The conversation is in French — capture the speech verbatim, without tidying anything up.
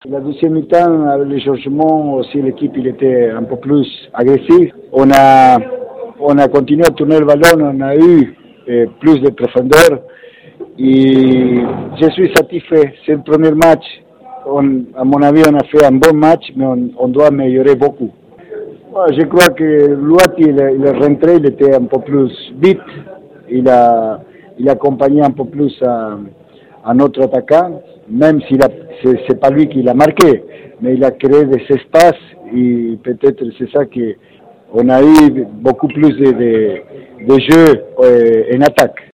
La deuxième mi-temps, avec les changements, aussi l'équipe il était un peu plus agressif. On a, on a continué à tourner le ballon, on a eu eh, plus de profondeur et je suis satisfait. C'est le premier match. On, à mon avis, on a fait un bon match, mais on, on doit améliorer beaucoup. Je crois que Luati, il, il est rentré, il était un peu plus vite, il a, il accompagnait un peu plus à, à notre attaquant, même si c'est, c'est pas lui qui l'a marqué, mais il a créé des espaces et peut-être c'est ça qu'on a eu beaucoup plus de, de, de jeux euh, en attaque.